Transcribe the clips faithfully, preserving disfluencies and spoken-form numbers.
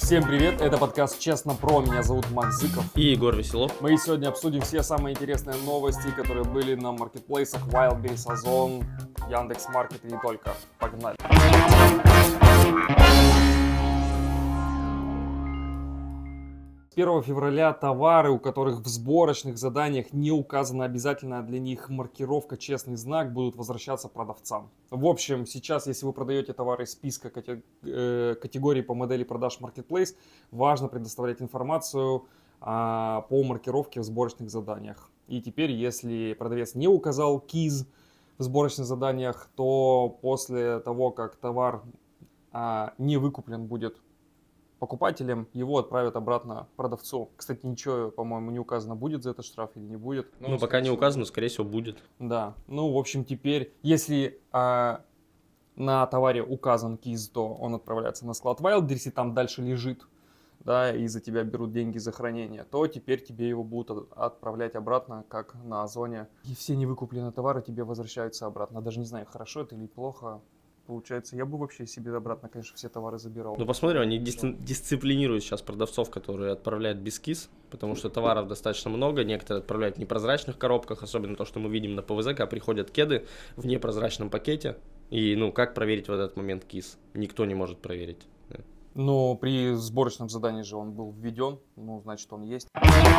Всем привет, это подкаст «Честно про», меня зовут Макс Зыков. И Егор Веселов. Мы сегодня обсудим все самые интересные новости, которые были на маркетплейсах Wildberries, Озон, Яндекс.Маркет и не только. Погнали! первого февраля товары, у которых в сборочных заданиях не указана обязательная для них маркировка «Честный знак», будут возвращаться продавцам. В общем, сейчас, если вы продаете товары из списка категорий по модели продаж Marketplace, важно предоставлять информацию по маркировке в сборочных заданиях. И теперь, если продавец не указал КИЗ в сборочных заданиях, то после того, как товар не выкуплен будет покупателем, его отправят обратно продавцу. Кстати, ничего, по-моему, не указано, будет за это штраф или не будет. Ну, ну пока не указано, скорее всего, будет. Да. Ну, в общем, теперь, если а, на товаре указан КИЗ, то он отправляется на склад Wildberries, и там дальше лежит, да, и за тебя берут деньги за хранение, то теперь тебе его будут отправлять обратно, как на Озоне. И все невыкупленные товары тебе возвращаются обратно. Даже не знаю, хорошо это или плохо. Получается, я бы вообще себе обратно, конечно, все товары забирал. Ну, посмотрим, они дис- дисциплинируют сейчас продавцов, которые отправляют без КИЗ, потому что товаров достаточно много, некоторые отправляют в непрозрачных коробках, особенно то, что мы видим на ПВЗ, когда приходят кеды в непрозрачном пакете, и, ну, как проверить в этот момент КИЗ? Никто не может проверить. Но при сборочном задании же он был введен, ну, значит, он есть.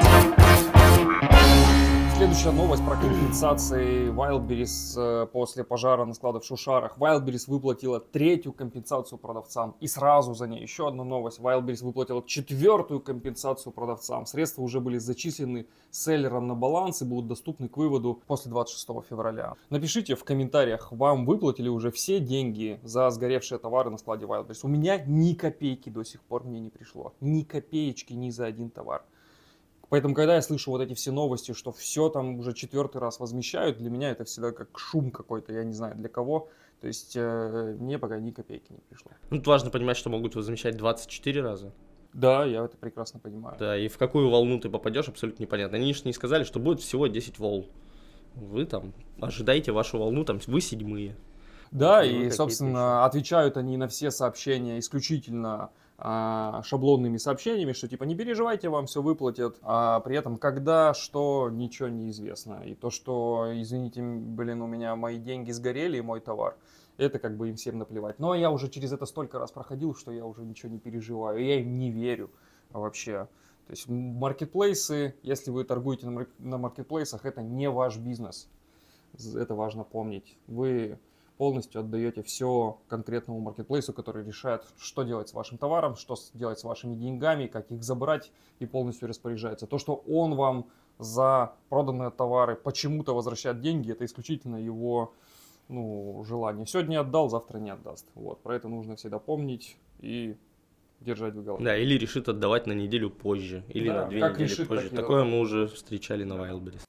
Следующая новость про компенсации Wildberries после пожара на складах в Шушарах. Wildberries выплатила третью компенсацию продавцам. И сразу за ней еще одна новость. Wildberries выплатила четвертую компенсацию продавцам. Средства уже были зачислены селлерам на баланс и будут доступны к выводу после двадцать шестого февраля. Напишите в комментариях, вам выплатили уже все деньги за сгоревшие товары на складе Wildberries. У меня ни копейки до сих пор мне не пришло. Ни копеечки ни за один товар. Поэтому, когда я слышу вот эти все новости, что все там уже четвертый раз возмещают, для меня это всегда как шум какой-то, я не знаю для кого. То есть э, мне пока ни копейки не пришло. Ну, тут важно понимать, что могут возмещать двадцать четыре раза. Да, я это прекрасно понимаю. Да, и в какую волну ты попадешь, абсолютно непонятно. Они же не сказали, что будет всего десять волн. Вы там ожидаете вашу волну, там вы седьмые. Да, и, и собственно, отвечают они на все сообщения исключительно а, шаблонными сообщениями, что типа не переживайте, вам все выплатят, а при этом когда, что, ничего не известно. И то, что, извините, блин, у меня мои деньги сгорели и мой товар, это как бы им всем наплевать. Но я уже через это столько раз проходил, что я уже ничего не переживаю, я им не верю вообще. То есть маркетплейсы, если вы торгуете на, марк- на маркетплейсах, это не ваш бизнес. Это важно помнить. Вы полностью отдаете все конкретному маркетплейсу, который решает, что делать с вашим товаром, что делать с вашими деньгами, как их забрать, и полностью распоряжается. То, что он вам за проданные товары почему-то возвращает деньги, это исключительно его ну, желание. Сегодня отдал, завтра не отдаст. Вот. Про это нужно всегда помнить и держать в голове. Да, или решит отдавать на неделю позже, или да, на две как недели решит, позже. так Такое и мы уже встречали на Wildberries.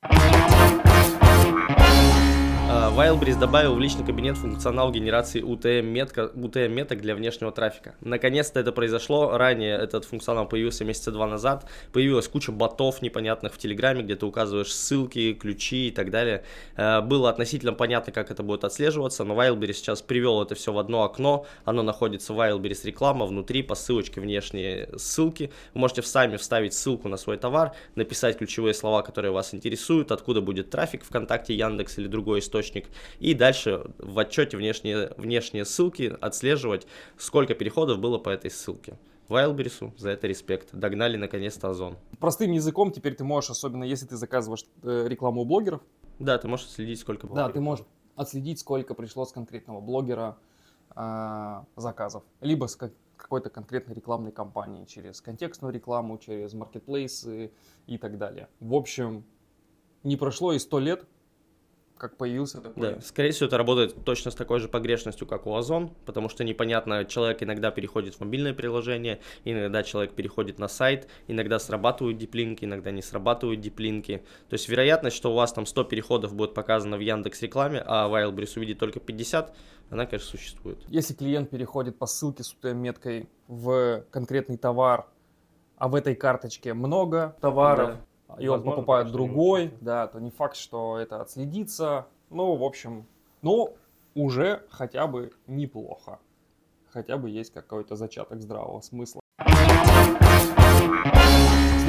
Wildberries добавил в личный кабинет функционал генерации ю ти эм-меток для внешнего трафика. Наконец-то это произошло. Ранее этот функционал появился месяца два назад. Появилась куча ботов непонятных в Телеграме, где ты указываешь ссылки, ключи и так далее. Было относительно понятно, как это будет отслеживаться, но Wildberries сейчас привел это все в одно окно. Оно находится в Wildberries реклама, внутри по ссылочке внешние ссылки. Вы можете сами вставить ссылку на свой товар, написать ключевые слова, которые вас интересуют, откуда будет трафик, ВКонтакте, Яндекс или другой источник. И дальше в отчете внешние, внешние ссылки отслеживать, сколько переходов было по этой ссылке. Wildberries за это респект. Догнали наконец-то Озон. Простым языком теперь ты можешь, особенно если ты заказываешь рекламу у блогеров. Да, ты можешь отследить, сколько было. Да, ты можешь отследить, сколько пришло с конкретного блогера э, заказов. Либо с как, какой-то конкретной рекламной кампании, через контекстную рекламу, через маркетплейсы и так далее. В общем, не прошло и сто лет, как появился такой. Да, скорее всего, это работает точно с такой же погрешностью, как у Озон, потому что непонятно, человек иногда переходит в мобильное приложение, иногда человек переходит на сайт, иногда срабатывают диплинки, иногда не срабатывают диплинки. То есть вероятность, что у вас там сто переходов будет показано в Яндекс.Рекламе, а Wildberries увидит только пятьдесят, она, конечно, существует. Если клиент переходит по ссылке с ю ти эм-меткой в конкретный товар, а в этой карточке много товаров, да. И он Возможно, покупает другой, да, то не факт, что это отследится. Ну, в общем, ну, уже хотя бы неплохо. Хотя бы есть какой-то зачаток здравого смысла.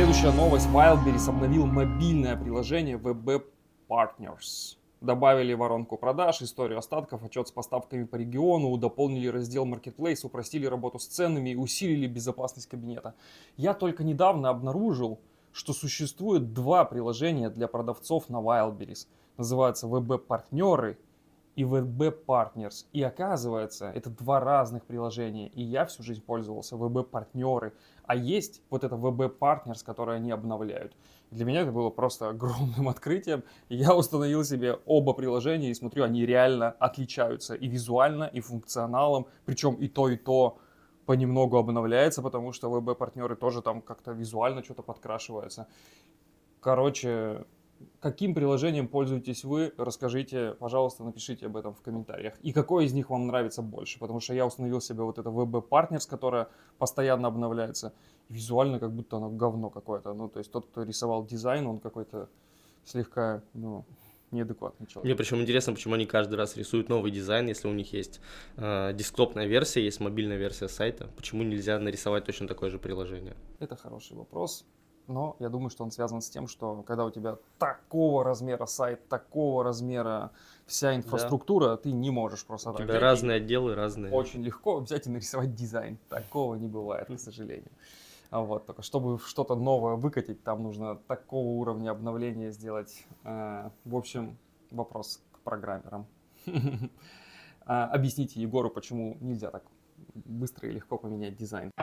Следующая новость. Wildberries обновил мобильное приложение ви би Partners. Добавили воронку продаж, историю остатков, отчет с поставками по региону, дополнили раздел Marketplace, упростили работу с ценами и усилили безопасность кабинета. Я только недавно обнаружил, что существует два приложения для продавцов на Wildberries. Называются ви би-партнеры и ви би-партнерс. И оказывается, это два разных приложения. И я всю жизнь пользовался ви би-партнеры. А есть вот это ви би-партнерс, которое они обновляют. Для меня это было просто огромным открытием. Я установил себе оба приложения и смотрю, они реально отличаются и визуально, и функционалом. Причем и то, и то понемногу обновляется, потому что ви би-партнеры тоже там как-то визуально что-то подкрашиваются. Короче, каким приложением пользуетесь вы? Расскажите, пожалуйста, напишите об этом в комментариях. И какое из них вам нравится больше? Потому что я установил себе вот это ви би-партнерс, которое постоянно обновляется. Визуально как будто оно говно какое-то. Ну, то есть тот, кто рисовал дизайн, он какой-то слегка, ну, неадекватный человек. Мне причем интересно, почему они каждый раз рисуют новый дизайн, если у них есть э, десктопная версия, есть мобильная версия сайта. Почему нельзя нарисовать точно такое же приложение? Это хороший вопрос. Но я думаю, что он связан с тем, что когда у тебя такого размера сайт, такого размера вся инфраструктура, да, ты не можешь просто... У тебя разные отделы, разные. Очень легко взять и нарисовать дизайн. Такого не бывает, к сожалению. Вот, только чтобы что-то новое выкатить, там нужно такого уровня обновления сделать. В общем, вопрос к программерам. Объясните Егору, почему нельзя так быстро и легко поменять дизайн.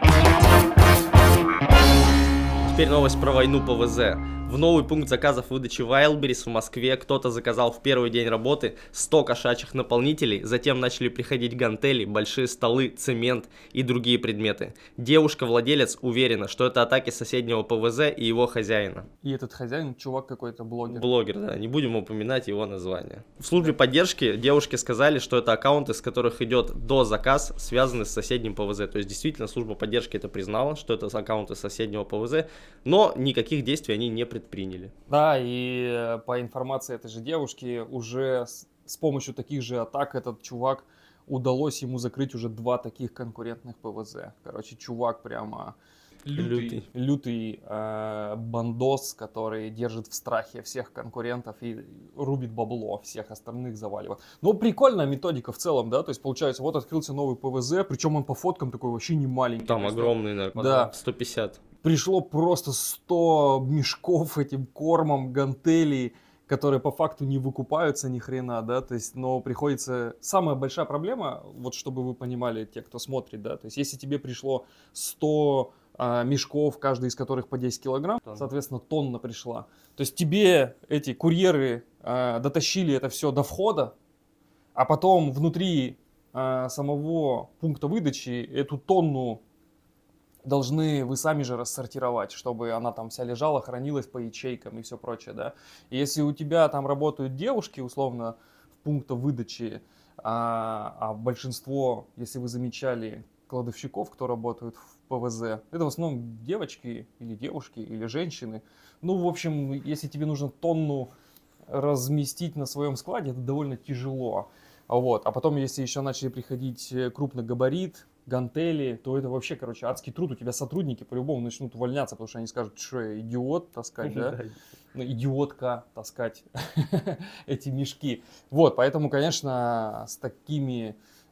Теперь новость про войну ПВЗ. В новый пункт заказов выдачи Wildberries в Москве кто-то заказал в первый день работы сто кошачьих наполнителей, затем начали приходить гантели, большие столы, цемент и другие предметы. Девушка-владелец уверена, что это атаки соседнего ПВЗ и его хозяина. И этот хозяин чувак какой-то блогер. Блогер, да, не будем упоминать его название. В службе поддержки девушки сказали, что это аккаунты, с которых идет до заказ, связаны с соседним ПВЗ. То есть действительно служба поддержки это признала, что это аккаунты соседнего ПВЗ, но никаких действий они не предприняли. Приняли. Да, и по информации этой же девушки, уже с, с помощью таких же атак этот чувак, удалось ему закрыть уже два таких конкурентных ПВЗ. Короче, чувак прямо лютый, лютый, лютый э, бандос, который держит в страхе всех конкурентов и рубит бабло, всех остальных заваливает. Но прикольная методика в целом, да, то есть получается, вот открылся новый ПВЗ, причем он по фоткам такой вообще не маленький. Там огромный, наверное, да. сто пятьдесят. Пришло просто сто мешков этим кормом, гантелей, которые по факту не выкупаются ни хрена, да, то есть, но приходится... Самая большая проблема, вот чтобы вы понимали, те, кто смотрит, да, то есть, если тебе пришло сто а, мешков, каждый из которых по десять килограмм, Тонна. Соответственно, тонна пришла, то есть, тебе эти курьеры а, дотащили это все до входа, а потом внутри а, самого пункта выдачи эту тонну должны вы сами же рассортировать, чтобы она там вся лежала, хранилась по ячейкам и все прочее, да. И если у тебя там работают девушки, условно, в пунктах выдачи, а, а большинство, если вы замечали, кладовщиков, кто работают в ПВЗ, это в основном девочки или девушки или женщины. Ну, в общем, если тебе нужно тонну разместить на своем складе, это довольно тяжело. Вот. А потом, если еще начали приходить крупногабарит, гантели, то это вообще, короче, адский труд. У тебя сотрудники по-любому начнут увольняться, потому что они скажут, что я идиот таскать, да? Ну, идиотка таскать эти мешки. Вот, поэтому, конечно, с такими,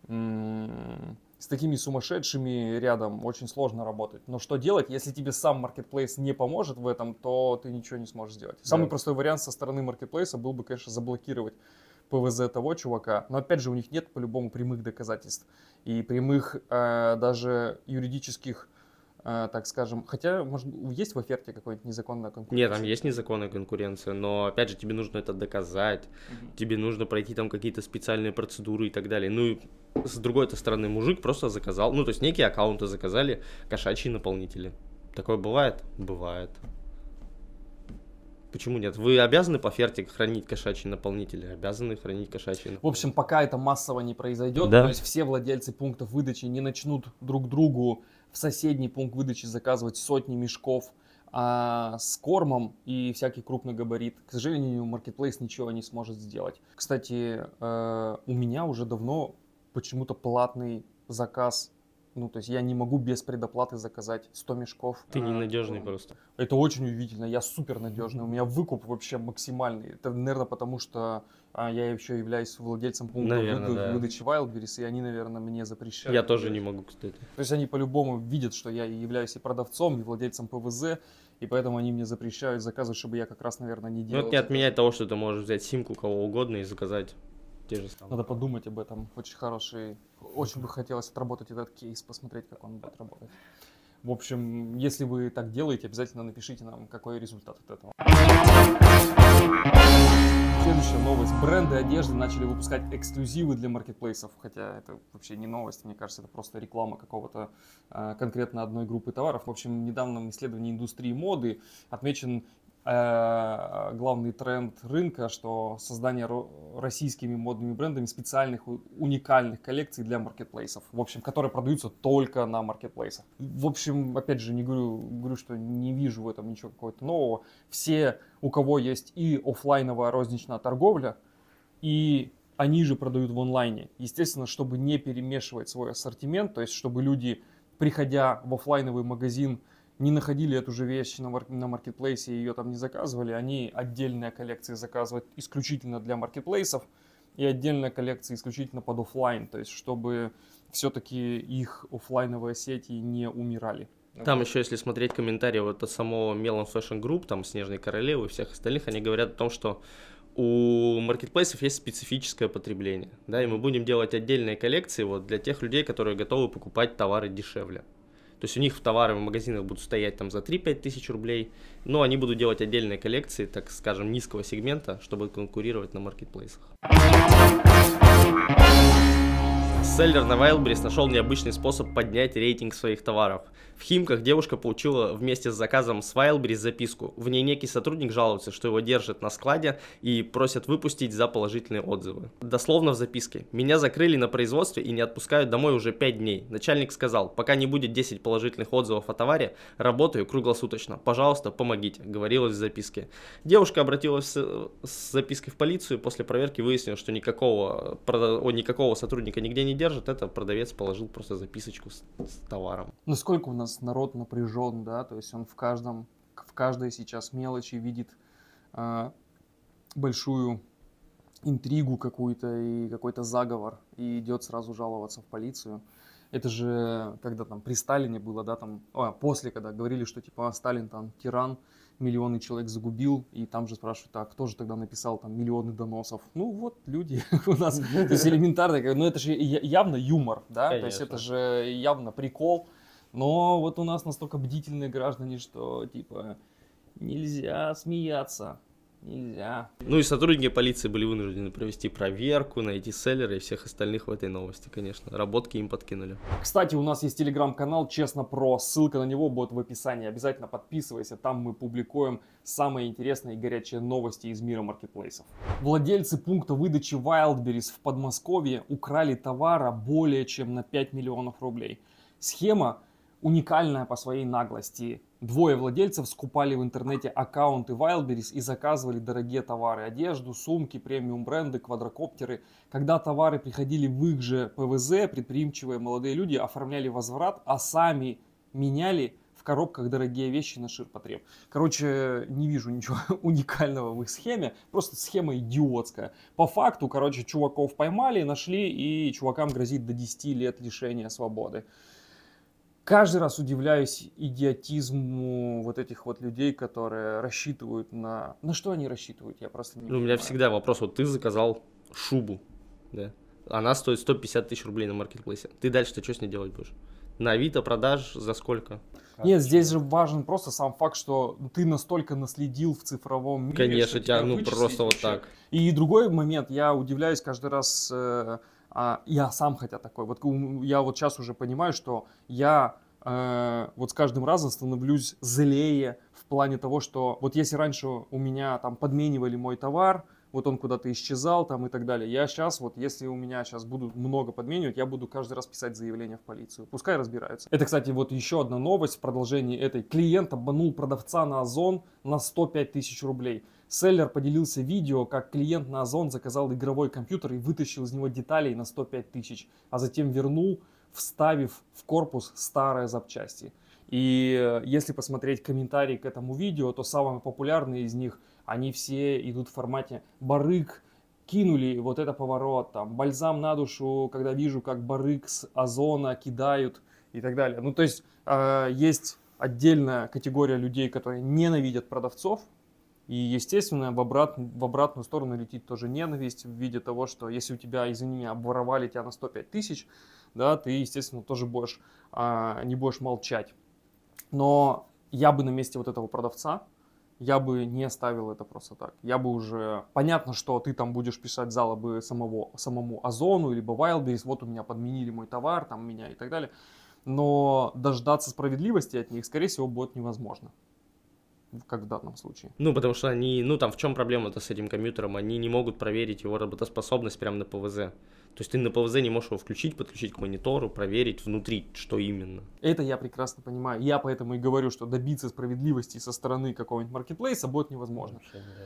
с такими сумасшедшими рядом очень сложно работать. Но что делать, если тебе сам Marketplace не поможет в этом, то ты ничего не сможешь сделать. Самый простой вариант со стороны Marketplace был бы, конечно, заблокировать ПВЗ того чувака, но опять же у них нет по-любому прямых доказательств и прямых э, даже юридических, э, так скажем, хотя может есть в оферте какая-нибудь незаконная конкуренция? Нет, там есть незаконная конкуренция, но опять же тебе нужно это доказать, угу. Тебе нужно пройти там какие-то специальные процедуры и так далее. Ну и с другой стороны мужик просто заказал, ну то есть некие аккаунты заказали кошачьи наполнители. Такое бывает? Бывает. Почему нет? Вы обязаны по оферте хранить кошачьи наполнители? Обязаны хранить кошачьи наполнители. В общем, пока это массово не произойдет, да. То есть все владельцы пунктов выдачи не начнут друг другу в соседний пункт выдачи заказывать сотни мешков а, с кормом и всякий крупный габарит. К сожалению, Marketplace ничего не сможет сделать. Кстати, э, у меня уже давно почему-то платный заказ Ну, то есть я не могу без предоплаты заказать сто мешков. Ты ненадежный просто. Это очень удивительно, я супер надежный, у меня выкуп вообще максимальный. Это, наверное, потому что а, я еще являюсь владельцем пункта Наверное, выда- да. выдачи Wildberries, и они, наверное, мне запрещают. Я тоже не могу, кстати. То есть они по-любому видят, что я являюсь и продавцом, и владельцем ПВЗ, и поэтому они мне запрещают заказывать, чтобы я как раз, наверное, не Ну, делал. это не отменяет того, что ты можешь взять симку кого угодно и заказать те же самые. Надо подумать об этом. Очень хороший. Очень бы хотелось отработать этот кейс, посмотреть, как он будет работать. В общем, если вы так делаете, обязательно напишите нам, какой результат от этого. Следующая новость. Бренды одежды начали выпускать эксклюзивы для маркетплейсов. Хотя это вообще не новость, мне кажется, это просто реклама какого-то э, конкретно одной группы товаров. В общем, в недавнем исследовании индустрии моды отмечен э, главный тренд рынка, что создание ро- российскими модными брендами специальных у- уникальных коллекций для маркетплейсов. В общем, которые продаются только на маркетплейсах. В общем, опять же, не говорю, говорю, что не вижу в этом ничего какого-то нового. Все, у кого есть и оффлайновая розничная торговля, и они же продают в онлайне. Естественно, чтобы не перемешивать свой ассортимент, то есть чтобы люди, приходя в оффлайновый магазин, не находили эту же вещь на, мар- на маркетплейсе и ее там не заказывали, они отдельные коллекции заказывают исключительно для маркетплейсов и отдельные коллекции исключительно под оффлайн, то есть чтобы все-таки их оффлайновые сети не умирали. Там еще, если смотреть комментарии вот от самого Melon Fashion Group, там Снежной Королевы и всех остальных, они говорят о том, что у маркетплейсов есть специфическое потребление, да, и мы будем делать отдельные коллекции вот для тех людей, которые готовы покупать товары дешевле. То есть у них товары в магазинах будут стоять там за три-пять тысяч рублей, но они будут делать отдельные коллекции, так скажем, низкого сегмента, чтобы конкурировать на маркетплейсах. Селлер на Wildberries нашел необычный способ поднять рейтинг своих товаров. В Химках девушка получила вместе с заказом с Wildberries записку. В ней некий сотрудник жалуется, что его держат на складе и просят выпустить за положительные отзывы. Дословно в записке. «Меня закрыли на производстве и не отпускают домой уже пять дней. Начальник сказал, пока не будет десять положительных отзывов о товаре, работаю круглосуточно. Пожалуйста, помогите», говорилось в записке. Девушка обратилась с, с запиской в полицию. После проверки выяснилось, что никакого, о, никакого сотрудника нигде не держит. Это продавец положил просто записочку с, с товаром. Насколько у нас народ напряжен, да, то есть он в каждом, в каждой сейчас мелочи видит э, большую интригу какую-то и какой-то заговор и идет сразу жаловаться в полицию. Это же когда там при Сталине было, да, там, а, после, когда говорили, что типа а, Сталин там тиран, миллионы человек загубил, и там же спрашивают, а кто же тогда написал там миллионы доносов? Ну вот люди у нас, то есть элементарно, ну это же явно юмор, да, то есть это же явно прикол, но вот у нас настолько бдительные граждане, что типа нельзя смеяться. Нельзя. Ну и сотрудники полиции были вынуждены провести проверку, найти селлера и всех остальных в этой новости, конечно. Работки им подкинули. Кстати, у нас есть телеграм-канал «Честно про». Ссылка на него будет в описании. Обязательно подписывайся. Там мы публикуем самые интересные и горячие новости из мира маркетплейсов. Владельцы пункта выдачи Wildberries в Подмосковье украли товара более чем на пять миллионов рублей. Схема уникальная по своей наглости. Двое владельцев скупали в интернете аккаунты Wildberries и заказывали дорогие товары, одежду, сумки, премиум бренды, квадрокоптеры. Когда товары приходили в их же ПВЗ, предприимчивые молодые люди оформляли возврат, а сами меняли в коробках дорогие вещи на ширпотреб. Короче, не вижу ничего уникального в их схеме, просто схема идиотская. По факту, короче, чуваков поймали, нашли, и чувакам грозит до десяти лет лишения свободы. Каждый раз удивляюсь идиотизму вот этих вот людей, которые рассчитывают на... На что они рассчитывают? Я просто не Ну, у меня всегда вопрос, вот ты заказал шубу, да, она стоит сто пятьдесят тысяч рублей на маркетплейсе. Ты дальше-то что с ней делать будешь? На Авито продашь за сколько? Нет, здесь же важен просто сам факт, что ты настолько наследил в цифровом мире. Конечно, тебя, ну, просто вот так. И другой момент, я удивляюсь каждый раз... Э, А, я сам хотя такой. Вот я вот сейчас уже понимаю, что я э, вот с каждым разом становлюсь злее в плане того, что вот если раньше у меня там подменивали мой товар, вот он куда-то исчезал там и так далее, я сейчас вот если у меня сейчас будут много подменивать, я буду каждый раз писать заявление в полицию. Пускай разбираются. Это, кстати, вот еще одна новость в продолжении этой. Клиент обманул продавца на Озон на сто пять тысяч рублей. Селлер поделился видео, как клиент на Озон заказал игровой компьютер и вытащил из него деталей на сто пять тысяч, а затем вернул вставив в корпус старые запчасти. И если посмотреть комментарии к этому видео, то самые популярные из них, они все идут в формате «барык», кинули вот это поворот, там, бальзам на душу, когда вижу, как барык с озона кидают и так далее. Ну, то есть, э, есть отдельная категория людей, которые ненавидят продавцов, и, естественно, в, обрат, в обратную сторону летит тоже ненависть в виде того, что если у тебя, извини меня, обворовали тебя на сто пять тысяч, да, ты, естественно, тоже будешь, э, не будешь молчать. Но я бы на месте вот этого продавца, я бы не оставил это просто так. Я бы уже... Понятно, что ты там будешь писать жалобы самого, самому Озону, либо Wildberries, вот у меня подменили мой товар, там меня и так далее. Но дождаться справедливости от них, скорее всего, будет невозможно. Как в данном случае. Ну, потому что они... Ну, там в чем проблема-то с этим компьютером? Они не могут проверить его работоспособность прямо на ПВЗ. То есть ты на ПВЗ не можешь его включить, подключить к монитору, проверить внутри, что именно. Это я прекрасно понимаю. Я поэтому и говорю, что добиться справедливости со стороны какого-нибудь маркетплейса будет невозможно.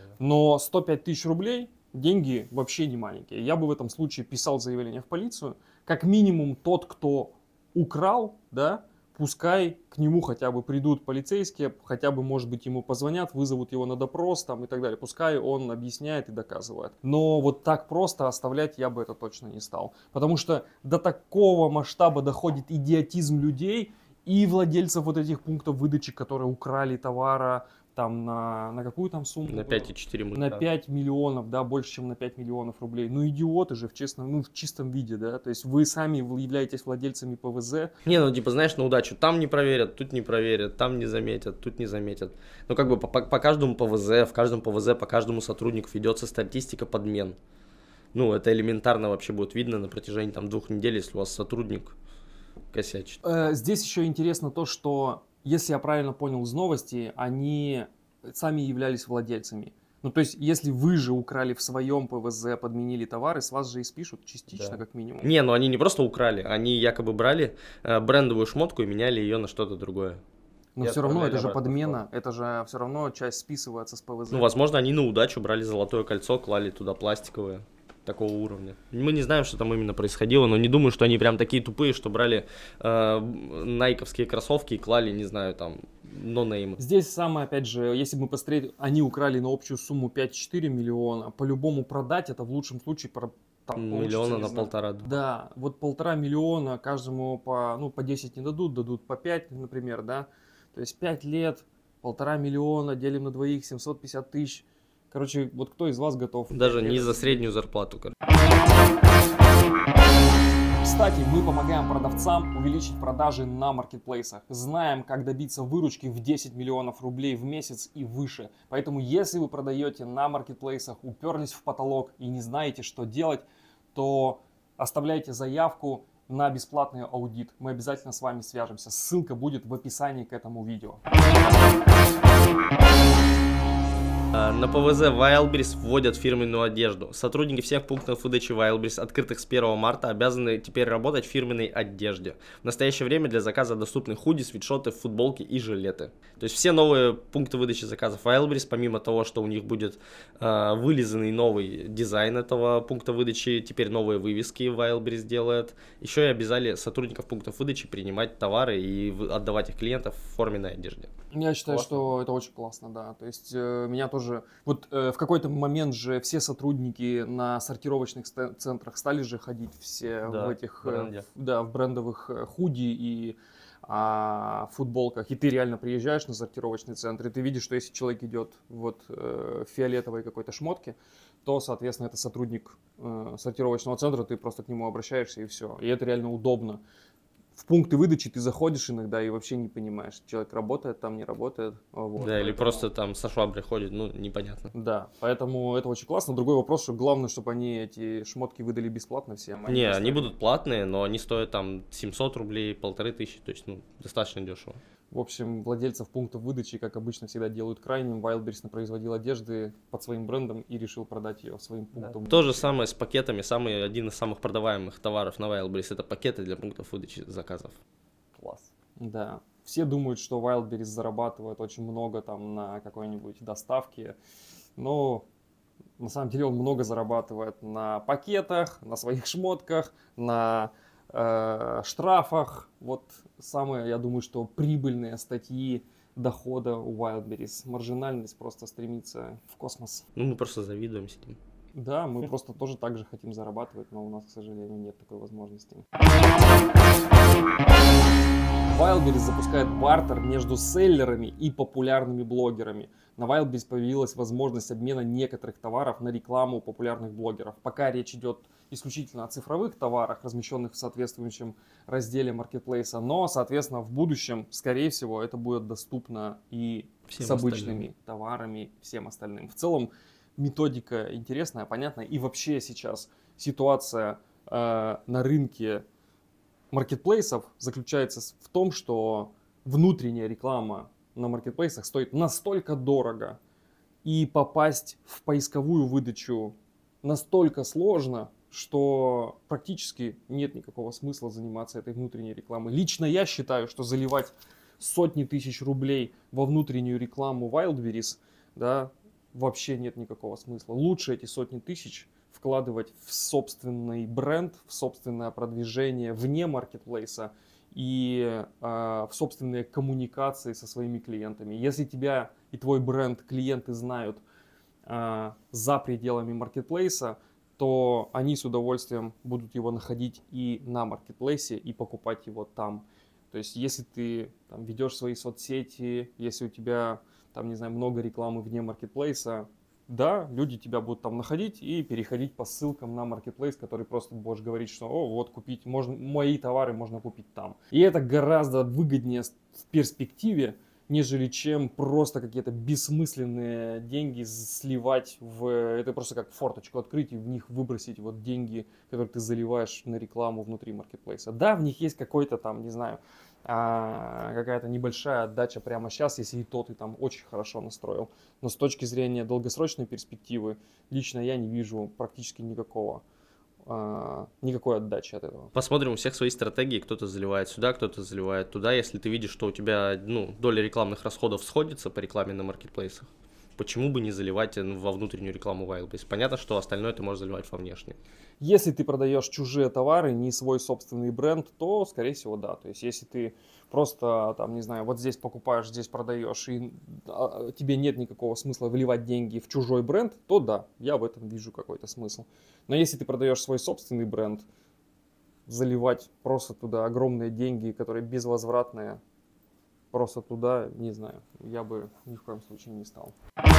Но сто пять тысяч рублей деньги вообще не маленькие. Я бы в этом случае писал заявление в полицию. Как минимум тот, кто украл, да, пускай к нему хотя бы придут полицейские, хотя бы, может быть, ему позвонят, вызовут его на допрос там, и так далее. Пускай он объясняет и доказывает. Но вот так просто оставлять я бы это точно не стал. Потому что до такого масштаба доходит идиотизм людей и владельцев вот этих пунктов выдачи, которые украли товара там на, на какую там сумму? На пять и четыре На пять миллионов, да, больше, чем на пять миллионов рублей. Ну, идиоты же в честном, ну, в чистом виде, да. То есть вы сами являетесь владельцами ПВЗ. Не, ну, типа, знаешь, на удачу. Там не проверят, тут не проверят, там не заметят, тут не заметят. Ну, как бы по, по, по каждому ПВЗ, в каждом ПВЗ, по каждому сотруднику ведется статистика подмен. Ну, это элементарно вообще будет видно на протяжении там двух недель, если у вас сотрудник косячит. Э, здесь еще интересно то, что, если я правильно понял из новости, они сами являлись владельцами. Ну, то есть, если вы же украли в своем ПВЗ, подменили товары, с вас же и спишут частично, да, как минимум. Не, ну они не просто украли, они якобы брали э, брендовую шмотку и меняли ее на что-то другое. Но все равно это же подмена, это же все равно часть списывается с ПВЗ. Ну, возможно, они на удачу брали золотое кольцо, клали туда пластиковое. Такого уровня. Мы не знаем, что там именно происходило, но не думаю, что они прям такие тупые, что брали э, найковские кроссовки и клали, не знаю, там, нонеймы. Здесь самое, опять же, если мы посмотреть, они украли на общую сумму пять и четыре миллиона, по-любому продать это в лучшем случае про, там, миллиона на знаю. полтора. Да, вот полтора миллиона каждому по, ну, по десять не дадут, дадут по пять, например, да. То есть пять лет, полтора миллиона, делим на двоих, семьсот пятьдесят тысяч. Короче, вот кто из вас готов? Даже не за среднюю зарплату. Кстати, мы помогаем продавцам увеличить продажи на маркетплейсах. Знаем, как добиться выручки в десять миллионов рублей в месяц и выше. Поэтому, если вы продаете на маркетплейсах, уперлись в потолок и не знаете, что делать, то оставляйте заявку на бесплатный аудит. Мы обязательно с вами свяжемся. Ссылка будет в описании к этому видео. На ПВЗ Wildberries вводят фирменную одежду. Сотрудники всех пунктов выдачи Wildberries, открытых с первого марта, обязаны теперь работать в фирменной одежде. В настоящее время для заказа доступны худи, свитшоты, футболки и жилеты. То есть все новые пункты выдачи заказов Wildberries, помимо того, что у них будет э, вылизанный новый дизайн этого пункта выдачи, теперь новые вывески Wildberries делает, еще и обязали сотрудников пунктов выдачи принимать товары и отдавать их клиентам в форменной одежде. Я считаю, Классно. Что это очень классно, да. То есть э, меня тоже... Вот э, в какой-то момент же все сотрудники на сортировочных ст- центрах стали же ходить все Да, в этих... бренде. Э, да, в брендовых э, худи и а, футболках. И ты реально приезжаешь на сортировочный центр, и ты видишь, что если человек идет вот, э, в фиолетовой какой-то шмотке, то, соответственно, это сотрудник э, сортировочного центра, ты просто к нему обращаешься и все. И это реально удобно. В пункты выдачи ты заходишь иногда и вообще не понимаешь, человек работает там, не работает. Вот, да, поэтому... или просто там со шваброй ходит, ну, непонятно. Да, поэтому это очень классно. Другой вопрос, что главное, чтобы они эти шмотки выдали бесплатно всем. Не, они будут платные, но они стоят там семьсот рублей, полторы тысячи, то есть, ну, достаточно дешево. В общем, владельцев пунктов выдачи, как обычно, всегда делают крайним. Wildberries производил одежды под своим брендом и решил продать ее своим пунктам. Да. То же самое с пакетами. Самый, один из самых продаваемых товаров на Wildberries — это пакеты для пунктов выдачи заказов. Класс. Да. Все думают, что Wildberries зарабатывает очень много там на какой-нибудь доставке, но на самом деле он много зарабатывает на пакетах, на своих шмотках, на э, штрафах. Вот самые, я думаю, что прибыльные статьи дохода у Wildberries. Маржинальность просто стремится в космос. Ну, мы просто завидуем, сидим. Да, мы просто тоже так же хотим зарабатывать, но у нас, к сожалению, нет такой возможности. Wildberries запускает бартер между селлерами и популярными блогерами. На Wildberries появилась возможность обмена некоторых товаров на рекламу популярных блогеров. Пока речь идет исключительно о цифровых товарах, размещенных в соответствующем разделе маркетплейса, но, соответственно, в будущем, скорее всего, это будет доступно и всем с обычными остальным. товарами, всем остальным. В целом, методика интересная, понятная. И вообще сейчас ситуация э, на рынке маркетплейсов заключается в том, что внутренняя реклама на маркетплейсах стоит настолько дорого, и попасть в поисковую выдачу настолько сложно, что практически нет никакого смысла заниматься этой внутренней рекламой. Лично я считаю, что заливать сотни тысяч рублей во внутреннюю рекламу Wildberries, да, вообще нет никакого смысла. Лучше эти сотни тысяч вкладывать в собственный бренд, в собственное продвижение вне маркетплейса и э, в собственные коммуникации со своими клиентами. Если тебя и твой бренд клиенты знают э, за пределами маркетплейса, то они с удовольствием будут его находить и на маркетплейсе и покупать его там. То есть если ты там ведешь свои соцсети, если у тебя там, не знаю, много рекламы вне маркетплейса, да, люди тебя будут там находить и переходить по ссылкам на маркетплейс, который просто будешь говорить, что о, вот купить, можно, мои товары можно купить там. И это гораздо выгоднее в перспективе, нежели чем просто какие-то бессмысленные деньги сливать в... Это просто как форточку открыть и в них выбросить вот деньги, которые ты заливаешь на рекламу внутри маркетплейса. Да, в них есть какой-то там, не знаю, какая-то небольшая отдача прямо сейчас, если и то ты там очень хорошо настроил. Но с точки зрения долгосрочной перспективы, лично я не вижу практически никакого, а, никакой отдачи от этого. Посмотрим, у всех свои стратегии, кто-то заливает сюда, кто-то заливает туда. Если ты видишь, что у тебя ну, доля рекламных расходов сходится по рекламе на маркетплейсах, почему бы не заливать во внутреннюю рекламу Wildberries? Понятно, что остальное ты можешь заливать во внешнюю. Если ты продаешь чужие товары, не свой собственный бренд, то, скорее всего, да. То есть, если ты просто, там, не знаю, вот здесь покупаешь, здесь продаешь, и а, тебе нет никакого смысла вливать деньги в чужой бренд, то да, я в этом вижу какой-то смысл. Но если ты продаешь свой собственный бренд, заливать просто туда огромные деньги, которые безвозвратные, просто туда, не знаю, я бы ни в коем случае не стал.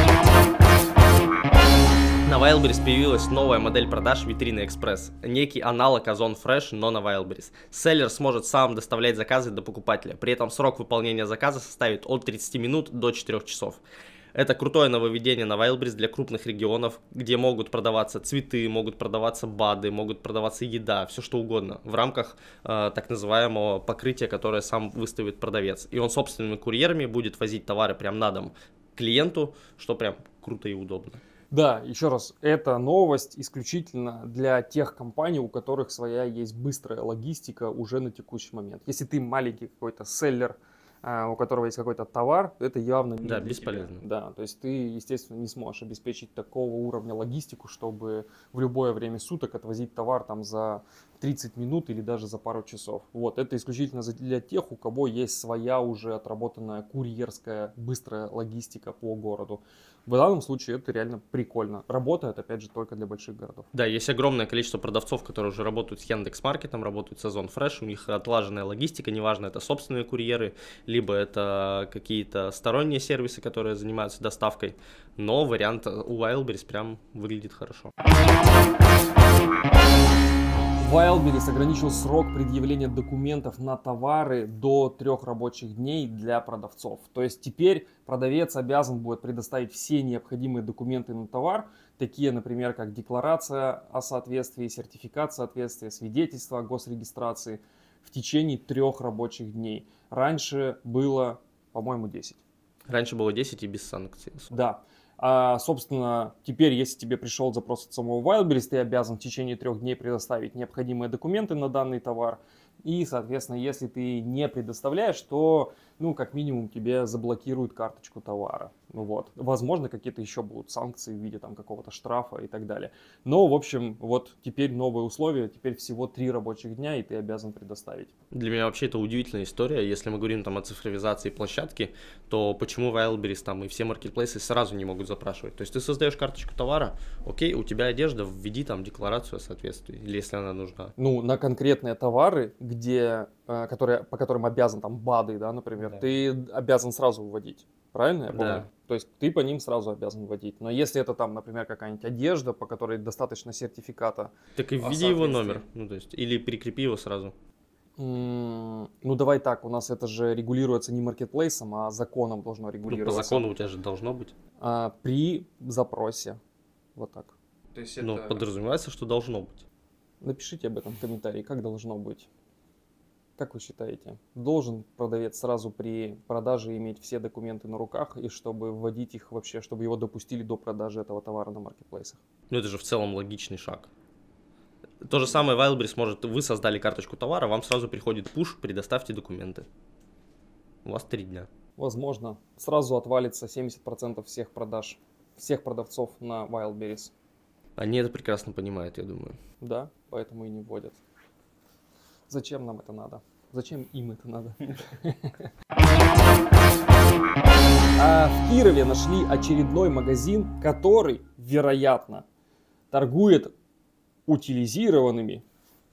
На Wildberries появилась новая модель продаж Витрина Экспресс, некий аналог Озон Fresh, но на Wildberries. Селлер сможет сам доставлять заказы до покупателя, при этом срок выполнения заказа составит от тридцати минут до четырёх часов. Это крутое нововведение на Wildberries для крупных регионов, где могут продаваться цветы, могут продаваться БАДы, могут продаваться еда, все что угодно, в рамках э, так называемого покрытия, которое сам выставит продавец. И он собственными курьерами будет возить товары прямо на дом клиенту, что прям круто и удобно. Да, еще раз, эта новость исключительно для тех компаний, у которых своя есть быстрая логистика уже на текущий момент. Если ты маленький какой-то селлер, у которого есть какой-то товар, это явно не да, для бесполезно. Тебя. Да, то есть ты, естественно, не сможешь обеспечить такого уровня логистику, чтобы в любое время суток отвозить товар там за тридцать минут или даже за пару часов. Вот, это исключительно для тех, у кого есть своя уже отработанная курьерская быстрая логистика по городу. В данном случае это реально прикольно. Работает, опять же, только для больших городов. Да, есть огромное количество продавцов, которые уже работают с Яндекс.Маркетом, работают с Озон Fresh, у них отлаженная логистика, неважно, это собственные курьеры, либо это какие-то сторонние сервисы, которые занимаются доставкой. Но вариант у Wildberries прям выглядит хорошо. Wildberries ограничил срок предъявления документов на товары до трех рабочих дней для продавцов. То есть теперь продавец обязан будет предоставить все необходимые документы на товар, такие, например, как декларация о соответствии, сертификат соответствия, свидетельство о госрегистрации, в течение трех рабочих дней. Раньше было, по-моему, десять. Раньше было десять и без санкций. Да. А, собственно, теперь, если тебе пришел запрос от самого Wildberries, ты обязан в течение трех дней предоставить необходимые документы на данный товар. И, соответственно, если ты не предоставляешь, то, ну, как минимум, тебе заблокируют карточку товара. Вот. Возможно, какие-то еще будут санкции в виде там какого-то штрафа и так далее. Но, в общем, вот теперь новые условия, теперь всего три рабочих дня, и ты обязан предоставить. Для меня вообще это удивительная история. Если мы говорим там о цифровизации площадки, то почему Wildberries там и все маркетплейсы сразу не могут запрашивать? То есть ты создаешь карточку товара, окей, у тебя одежда, введи там декларацию о соответствии, или если она нужна. Ну, на конкретные товары, где, э, которые, по которым обязан, там, БАДы, да, например, Да. ты обязан сразу вводить. Правильно я помню? Да. То есть ты по ним сразу обязан вводить. Но если это там, например, какая-нибудь одежда, по которой достаточно сертификата. Так и о введи его соответствии. номер, ну то есть, или прикрепи его сразу. М, Ну, давай так, у нас это же регулируется не маркетплейсом, а законом должно Ну, по регулироваться. закону у тебя же должно быть. А, при запросе. Вот так. То есть Но подразумевается, что должно быть. Напишите об этом в комментарии, как должно быть. Как вы считаете, должен продавец сразу при продаже иметь все документы на руках, и чтобы вводить их вообще, чтобы его допустили до продажи этого товара на маркетплейсах? Ну это же в целом логичный шаг. То же самое Wildberries может, вы создали карточку товара, вам сразу приходит пуш, предоставьте документы. У вас три дня. Возможно, сразу отвалится семьдесят процентов всех продаж, всех продавцов на Wildberries. Они это прекрасно понимают, я думаю. Да, поэтому и не вводят. Зачем нам это надо? Зачем им это надо? А в Кирове нашли очередной магазин, который, вероятно, торгует утилизированными,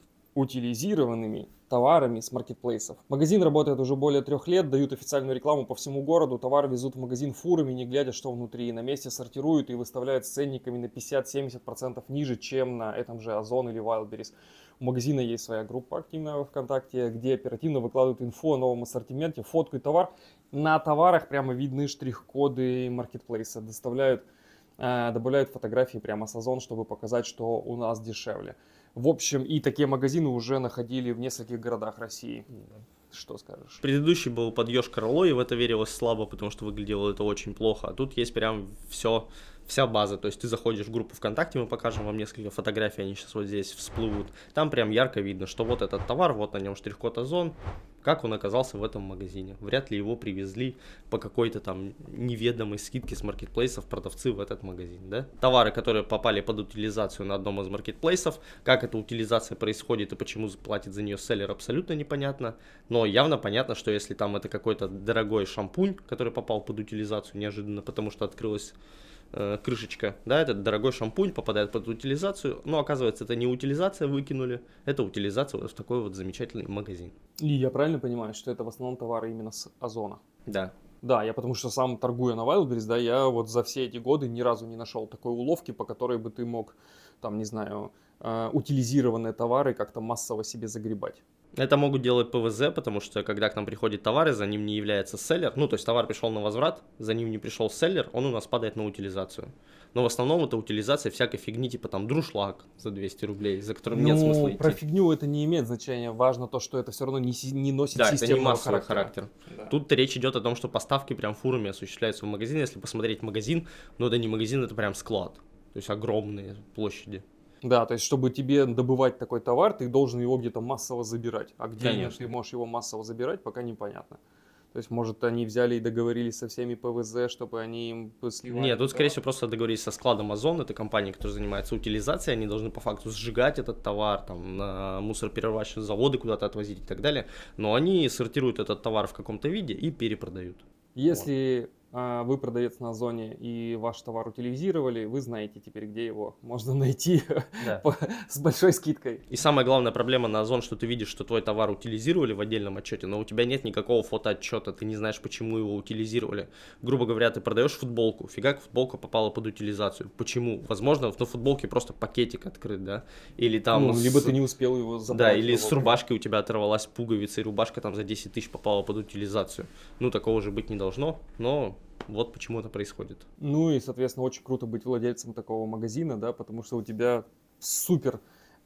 утилизированными товарами с маркетплейсов. Магазин работает уже более трех лет, дают официальную рекламу по всему городу, товары везут в магазин фурами, не глядя, что внутри. На месте сортируют и выставляют с ценниками на пятьдесят-семьдесят процентов ниже, чем на этом же Озон или Wildberries. У магазина есть своя группа активная во ВКонтакте, где оперативно выкладывают инфо о новом ассортименте, фотку и товар. На товарах прямо видны штрих-коды маркетплейса, доставляют, э, добавляют фотографии прямо с Озон, чтобы показать, что у нас дешевле. В общем, и такие магазины уже находили в нескольких городах России. Что скажешь? Предыдущий был под Йошкар-Олой, и в это верилось слабо, потому что выглядело это очень плохо. А тут есть прям все, вся база. То есть ты заходишь в группу ВКонтакте, мы покажем вам несколько фотографий, они сейчас вот здесь всплывут. Там прям ярко видно, что вот этот товар, вот на нем штрих-код Озон. Как он оказался в этом магазине? Вряд ли его привезли по какой-то там неведомой скидке с маркетплейсов продавцы в этот магазин, да? Товары, которые попали под утилизацию на одном из маркетплейсов, как эта утилизация происходит и почему платит за нее селлер, абсолютно непонятно. Но явно понятно, что если там это какой-то дорогой шампунь, который попал под утилизацию неожиданно, потому что открылась э, крышечка, да, этот дорогой шампунь попадает под утилизацию, но оказывается это не утилизация выкинули, это утилизация вот в такой вот замечательный магазин. И я правильно понимаю, что это в основном товары именно с Озона? Да. Да, я потому что сам торгую на Wildberries, да, я вот за все эти годы ни разу не нашел такой уловки, по которой бы ты мог, там, не знаю, э, утилизированные товары как-то массово себе загребать. Это могут делать ПВЗ, потому что когда к нам приходит товар, и за ним не является селлер, ну то есть товар пришел на возврат, за ним не пришел селлер, он у нас падает на утилизацию. Но в основном это утилизация всякой фигни, типа там друшлаг за двести рублей, за которым нет смысла Ну, идти. про фигню это не имеет значения, важно то, что это все равно не, си- не носит Да, это не системного массовый характера. характер. Да. Тут речь идет о том, что поставки прям фурами осуществляются в магазине. Если посмотреть магазин, но это не магазин, это прям склад. То есть огромные площади. Да, то есть, чтобы тебе добывать такой товар, ты должен его где-то массово забирать. А где именно Конечно. ты можешь его массово забирать, пока непонятно. То есть, может, они взяли и договорились со всеми ПВЗ, чтобы они им сливали. Нет, тут, скорее товар? всего, просто договорились со складом Озон, это компания, которая занимается утилизацией, они должны по факту сжигать этот товар, там, на мусороперерабатывающие заводы куда-то отвозить и так далее, но они сортируют этот товар в каком-то виде и перепродают. Если а, вы продавец на Озоне и ваш товар утилизировали, вы знаете теперь, где его можно найти Да. по- с большой скидкой. И самая главная проблема на Озон, что ты видишь, что твой товар утилизировали в отдельном отчете, но у тебя нет никакого фотоотчета, ты не знаешь, почему его утилизировали. Грубо говоря, ты продаешь футболку, фигак, футболка попала под утилизацию. Почему? Возможно, на футболке просто пакетик открыт, да? Или там... Ну, с- либо ты не успел его забрать. Да, или с вовремя. рубашкой у тебя оторвалась пуговица, и рубашка там за десять тысяч попала под утилизацию. Ну, такого же быть не должно, но вот почему это происходит. Ну и, соответственно, очень круто быть владельцем такого магазина, да, потому что у тебя супер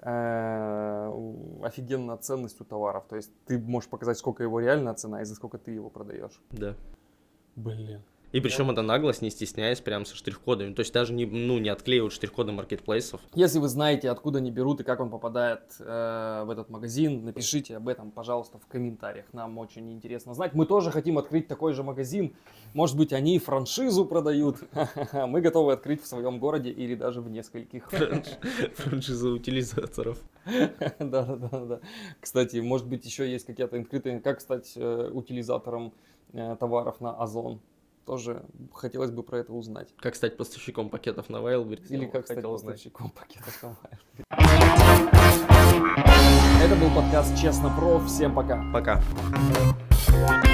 э, офигенная ценность у товаров. То есть ты можешь показать, сколько его реальная цена и за сколько ты его продаешь. Да. Блин. И причем это наглость, не стесняясь, прям со штрих-кодами. То есть даже не, ну, не отклеивают штрих-коды маркетплейсов. Если вы знаете, откуда они берут и как он попадает э, в этот магазин, напишите об этом, пожалуйста, в комментариях. Нам очень интересно знать. Мы тоже хотим открыть такой же магазин. Может быть, они франшизу продают. Мы готовы открыть в своем городе или даже в нескольких. Франшиза утилизаторов. Да, да, да, да. Кстати, может быть, еще есть какие-то открытые, как стать э, утилизатором э, товаров на Озон. Тоже хотелось бы про это узнать. Как стать поставщиком пакетов на Wildberries. Или как стать поставщиком узнать. пакетов на Wildberries. Это был подкаст Честно Про. Всем пока. Пока.